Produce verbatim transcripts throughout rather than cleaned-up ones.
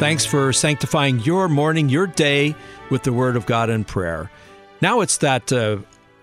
Thanks for sanctifying your morning, your day with the Word of God and prayer. Now it's that uh,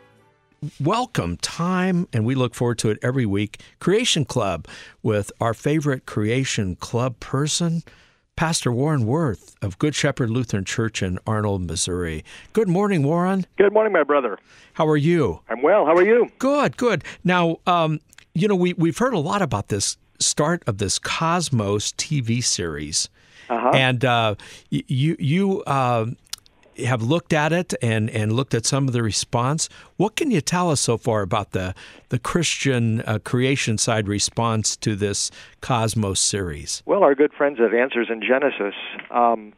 welcome time, and we look forward to it every week, Creation Club, with our favorite Creation Club person, Pastor Warren Wirth of Good Shepherd Lutheran Church in Arnold, Missouri. Good morning, Warren. Good morning, my brother. How are you? I'm well. How are you? Good, good. Now, um, you know, we, we've heard a lot about this start of this Cosmos T V series. Uh-huh. And uh, you you uh, have looked at it and, and looked at some of the response. What can you tell us so far about the, the Christian uh, creation side response to this Cosmos series? Well, our good friends at Answers in Genesis um,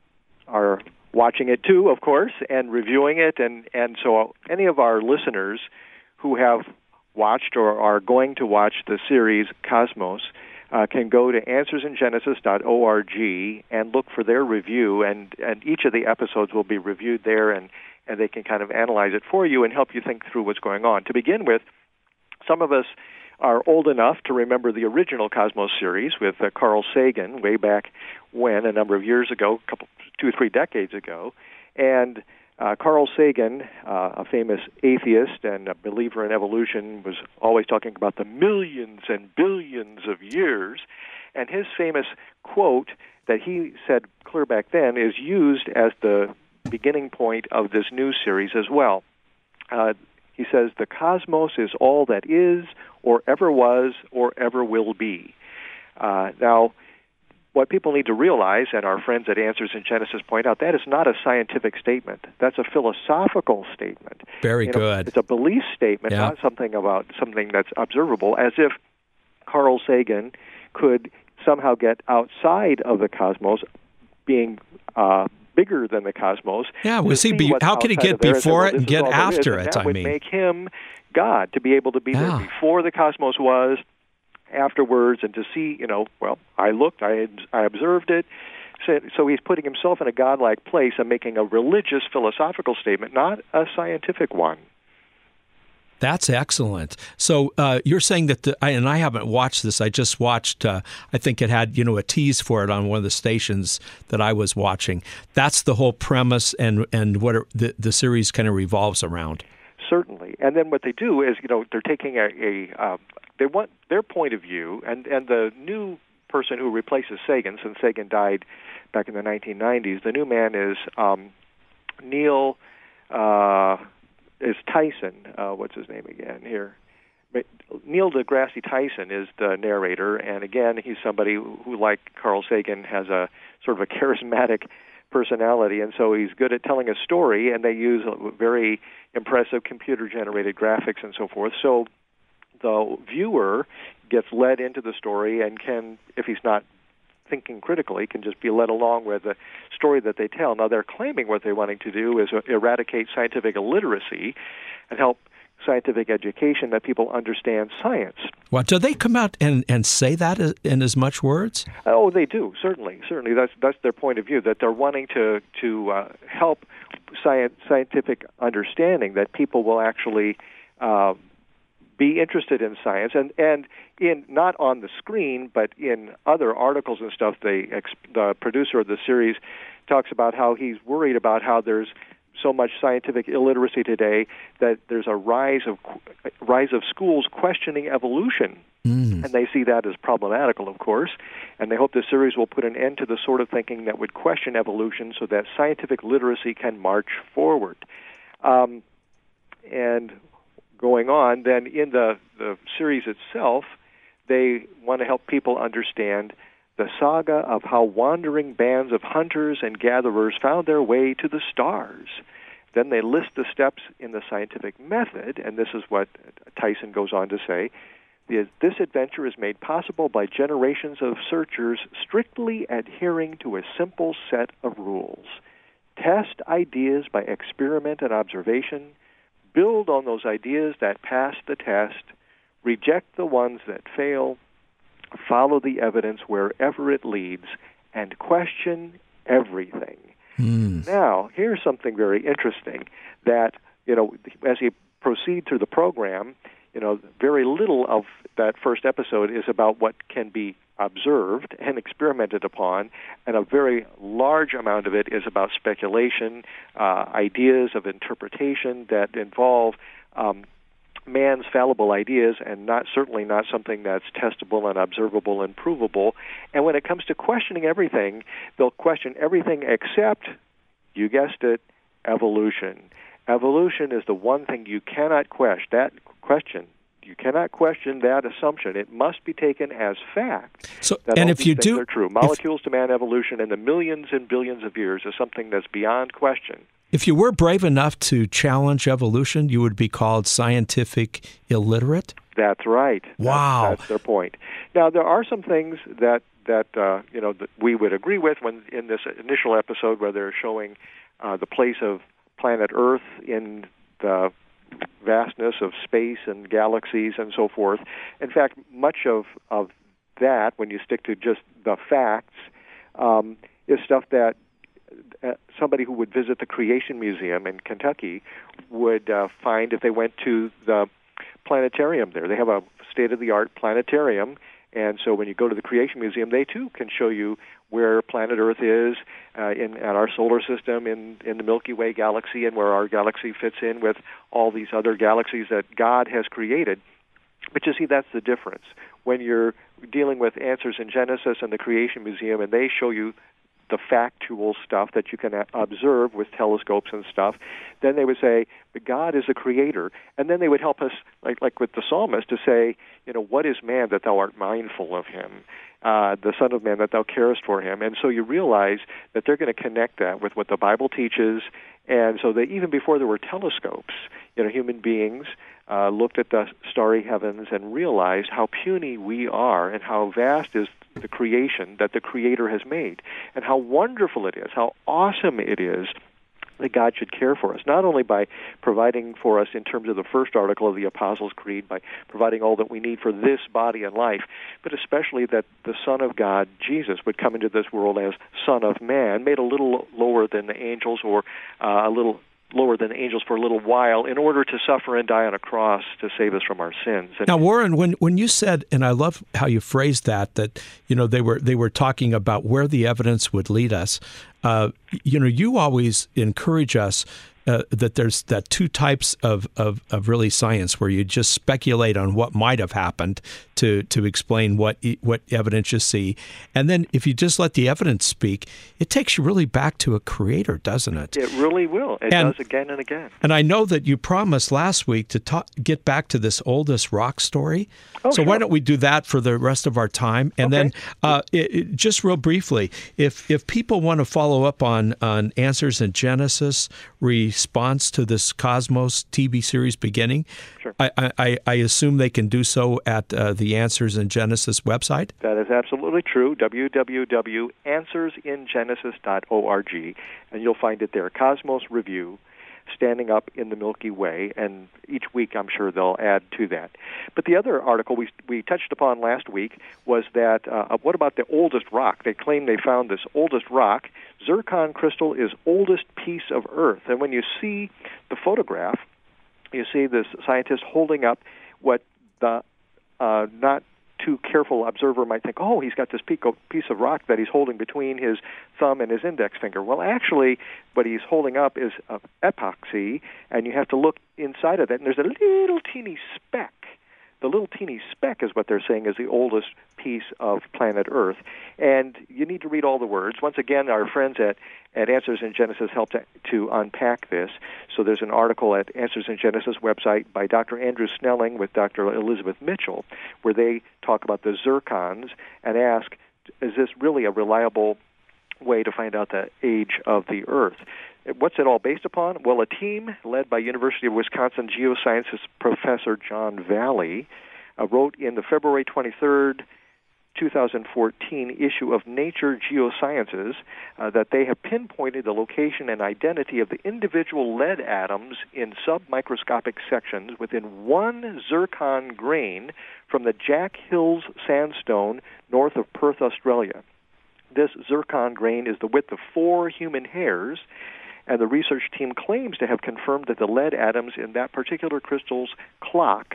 are watching it too, of course, and reviewing it. And, and so any of our listeners who have watched or are going to watch the series Cosmos Uh, can go to answers in genesis dot org and look for their review, and, and each of the episodes will be reviewed there, and, and they can kind of analyze it for you and help you think through what's going on. To begin with, some of us are old enough to remember the original Cosmos series with uh, Carl Sagan way back when, a number of years ago, a couple, two or three decades ago, and Uh, Carl Sagan, uh, a famous atheist and a believer in evolution, was always talking about the millions and billions of years. And his famous quote that he said clear back then is used as the beginning point of this new series as well. Uh, he says, "The cosmos is all that is, or ever was, or ever will be." Uh, now, what people need to realize, and our friends at Answers in Genesis point out, that is not a scientific statement. That's a philosophical statement. Very you know, good. It's a belief statement, yeah. not something about something that's observable, as if Carl Sagan could somehow get outside of the cosmos, being uh, bigger than the cosmos. Yeah, well, see, be, how could he get before it and get after it? That would make him God, to be able to be yeah. there before the cosmos was, afterwards, and to see, you know, well, I looked, I I observed it. So, so he's putting himself in a godlike place and making a religious, philosophical statement, not a scientific one. That's excellent. So uh, you're saying that, the, and I haven't watched this, I just watched, uh, I think it had, you know, a tease for it on one of the stations that I was watching. That's the whole premise and, and what it, the, the series kind of revolves around. Certainly. And then what they do is, you know, they're taking a, a uh, they want their point of view, and, and the new person who replaces Sagan, since Sagan died back in the nineteen nineties, the new man is um, Neil, uh, is Tyson, uh, what's his name again here? Neil deGrasse Tyson is the narrator, and again, he's somebody who, who, like Carl Sagan, has a sort of a charismatic personality, and so he's good at telling a story, and they use very impressive computer-generated graphics and so forth. So the viewer gets led into the story and can, if he's not thinking critically, can just be led along with the story that they tell. Now, they're claiming what they're wanting to do is eradicate scientific illiteracy and help scientific education, that people understand science. Well, do they come out and, and say that in as much words? Oh, they do, certainly. Certainly, that's that's their point of view, that they're wanting to, to uh, help science, scientific understanding, that people will actually uh, be interested in science, and, and in not on the screen, but in other articles and stuff. They, the producer of the series talks about how he's worried about how there's so much scientific illiteracy today that there's a rise of rise of schools questioning evolution, mm. and they see that as problematical, of course. And they hope the series will put an end to the sort of thinking that would question evolution, so that scientific literacy can march forward. Um, and going on, then in the, the series itself, they want to help people understand the saga of how wandering bands of hunters and gatherers found their way to the stars. Then they list the steps in the scientific method, and this is what Tyson goes on to say. This adventure is made possible by generations of searchers strictly adhering to a simple set of rules. Test ideas by experiment and observation. Build on those ideas that pass the test. Reject the ones that fail. Follow the evidence wherever it leads, and question everything. Mm. Now, here's something very interesting, that, you know, as you proceed through the program, you know, very little of that first episode is about what can be observed and experimented upon, and a very large amount of it is about speculation, uh, ideas of interpretation that involve um, man's fallible ideas, and not certainly not something that's testable and observable and provable. And when it comes to questioning everything, they'll question everything except, you guessed it, evolution. Evolution is the one thing you cannot question. That question. You cannot question that assumption. It must be taken as fact. So, that and all if these you things do, are true. Molecules to man evolution in the millions and billions of years is something that's beyond question. If you were brave enough to challenge evolution, you would be called scientific illiterate? That's right. Wow. That's, that's their point. Now, there are some things that, that uh, you know, that we would agree with when in this initial episode where they're showing uh, the place of planet Earth in the vastness of space and galaxies and so forth. In fact, much of, of that, when you stick to just the facts, um, is stuff that uh, somebody who would visit the Creation Museum in Kentucky would uh, find if they went to the planetarium there. They have a state-of-the-art planetarium, and so when you go to the Creation Museum, they too can show you where planet Earth is uh, in, in our solar system, in, in the Milky Way galaxy, and where our galaxy fits in with all these other galaxies that God has created. But you see, that's the difference. When you're dealing with Answers in Genesis and the Creation Museum, and they show you the factual stuff that you can observe with telescopes and stuff, then they would say, but God is a creator. And then they would help us, like like with the psalmist, to say, you know, what is man that thou art mindful of him? Uh, the Son of Man that thou carest for him. And so you realize that they're going to connect that with what the Bible teaches. And so that even before there were telescopes, you know, human beings uh, looked at the starry heavens and realized how puny we are and how vast is the creation that the Creator has made, and how wonderful it is, how awesome it is that God should care for us, not only by providing for us in terms of the first article of the Apostles' Creed, by providing all that we need for this body and life, but especially that the Son of God, Jesus, would come into this world as Son of Man, made a little lower than the angels, or uh, a little lower than angels for a little while, in order to suffer and die on a cross to save us from our sins. And now, Warren, when when you said, and I love how you phrased that, that you know they were they were talking about where the evidence would lead us. Uh, you know, you always encourage us uh, that there's that two types of, of of really science where you just speculate on what might have happened to to explain what what evidence you see, and then if you just let the evidence speak, it takes you really back to a creator, doesn't it? It really will. It and, does again and again. And I know that you promised last week to talk, get back to this oldest rock story. Oh, so sure. why don't we do that for the rest of our time? And okay. then uh, it, it, just real briefly, if if people want to follow up on, on Answers in Genesis, response to this Cosmos T V series beginning, sure. I, I, I assume they can do so at uh, the Answers in Genesis website? That is absolutely true, w w w dot answers in genesis dot org, and you'll find it there, Cosmos Review, standing up in the Milky Way, and each week I'm sure they'll add to that. But the other article we we touched upon last week was that, uh, what about the oldest rock? They claim they found this oldest rock. Zircon crystal is oldest piece of Earth. And when you see the photograph, you see this scientist holding up what the uh, not too careful observer might think, oh, he's got this piece of rock that he's holding between his thumb and his index finger. Well, actually, what he's holding up is uh, epoxy, and you have to look inside of it, and there's a little teeny speck. The little teeny speck is what they're saying is the oldest piece of planet Earth. And you need to read all the words. Once again, our friends at, at Answers in Genesis help to, to unpack this. So there's an article at Answers in Genesis website by Doctor Andrew Snelling with Doctor Elizabeth Mitchell, where they talk about the zircons and ask, is this really a reliable way to find out the age of the Earth? What's it all based upon? Well, a team led by University of Wisconsin geosciences professor John Valley uh, wrote in the February twenty-third, twenty fourteen issue of Nature Geosciences uh, that they have pinpointed the location and identity of the individual lead atoms in submicroscopic sections within one zircon grain from the Jack Hills sandstone north of Perth, Australia. This zircon grain is the width of four human hairs, and the research team claims to have confirmed that the lead atoms in that particular crystal's clock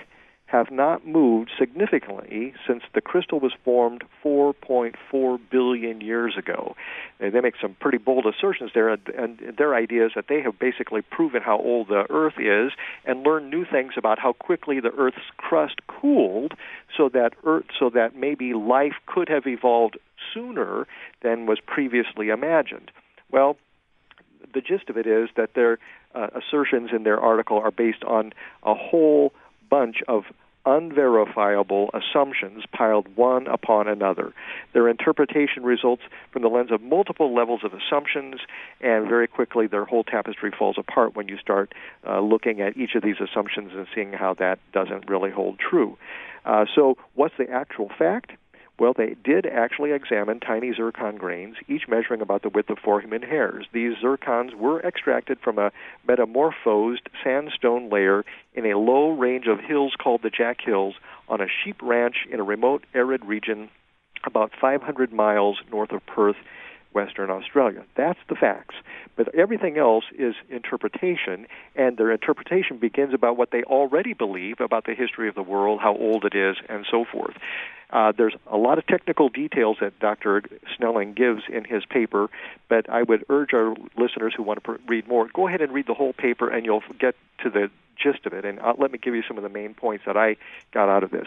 have not moved significantly since the crystal was formed four point four billion years ago. They make some pretty bold assertions there, and their idea is that they have basically proven how old the Earth is and learned new things about how quickly the Earth's crust cooled, so that Earth, so that maybe life could have evolved sooner than was previously imagined. Well, the gist of it is that their uh, assertions in their article are based on a whole bunch of unverifiable assumptions piled one upon another. Their interpretation results from the lens of multiple levels of assumptions, and very quickly their whole tapestry falls apart when you start uh, looking at each of these assumptions and seeing how that doesn't really hold true. Uh, so what's the actual fact? Well, they did actually examine tiny zircon grains, each measuring about the width of four human hairs. These zircons were extracted from a metamorphosed sandstone layer in a low range of hills called the Jack Hills on a sheep ranch in a remote arid region about five hundred miles north of Perth, Western Australia. That's the facts. But everything else is interpretation, and their interpretation begins about what they already believe about the history of the world, how old it is, and so forth. Uh, there's a lot of technical details that Doctor Snelling gives in his paper, but I would urge our listeners who want to read more, go ahead and read the whole paper, and you'll get to the gist of it. And uh, let me give you some of the main points that I got out of this.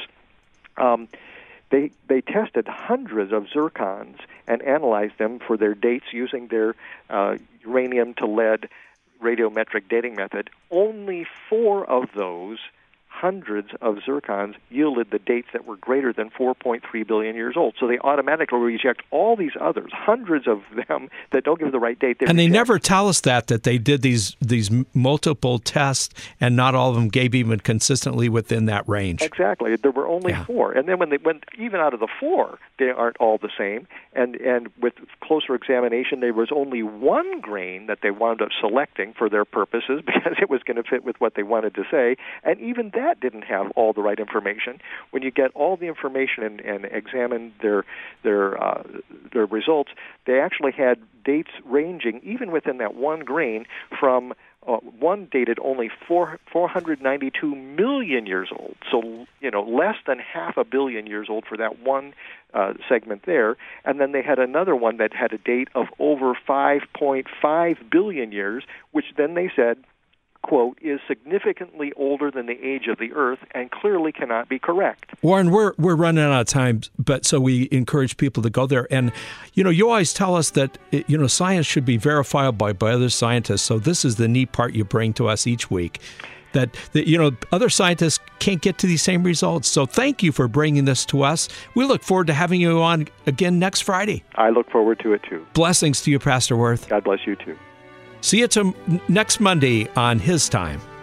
Um, They they tested hundreds of zircons and analyzed them for their dates using their uh, uranium to lead radiometric dating method. Only four of those hundreds of zircons yielded the dates that were greater than four point three billion years old. So they automatically reject all these others, hundreds of them that don't give the right date. They and reject. They never tell us that, that they did these these multiple tests, and not all of them gave even consistently within that range. Exactly. There were only yeah. four. And then when they went, even out of the four, they aren't all the same. And, and with closer examination, there was only one grain that they wound up selecting for their purposes because it was going to fit with what they wanted to say. And even that That didn't have all the right information. When you get all the information and, and examine their their uh, their results, they actually had dates ranging, even within that one grain, from uh, one dated only four, 492 million years old. So, you know, less than half a billion years old for that one uh, segment there. And then they had another one that had a date of over five point five billion years, which then they said, quote, is significantly older than the age of the Earth and clearly cannot be correct. Warren, we're we're running out of time, but so we encourage people to go there. And, you know, you always tell us that, you know, science should be verifiable by, by other scientists. So this is the neat part you bring to us each week, that, that, you know, other scientists can't get to these same results. So thank you for bringing this to us. We look forward to having you on again next Friday. I look forward to it, too. Blessings to you, Pastor Wirth. God bless you, too. See you to next Monday on His Time.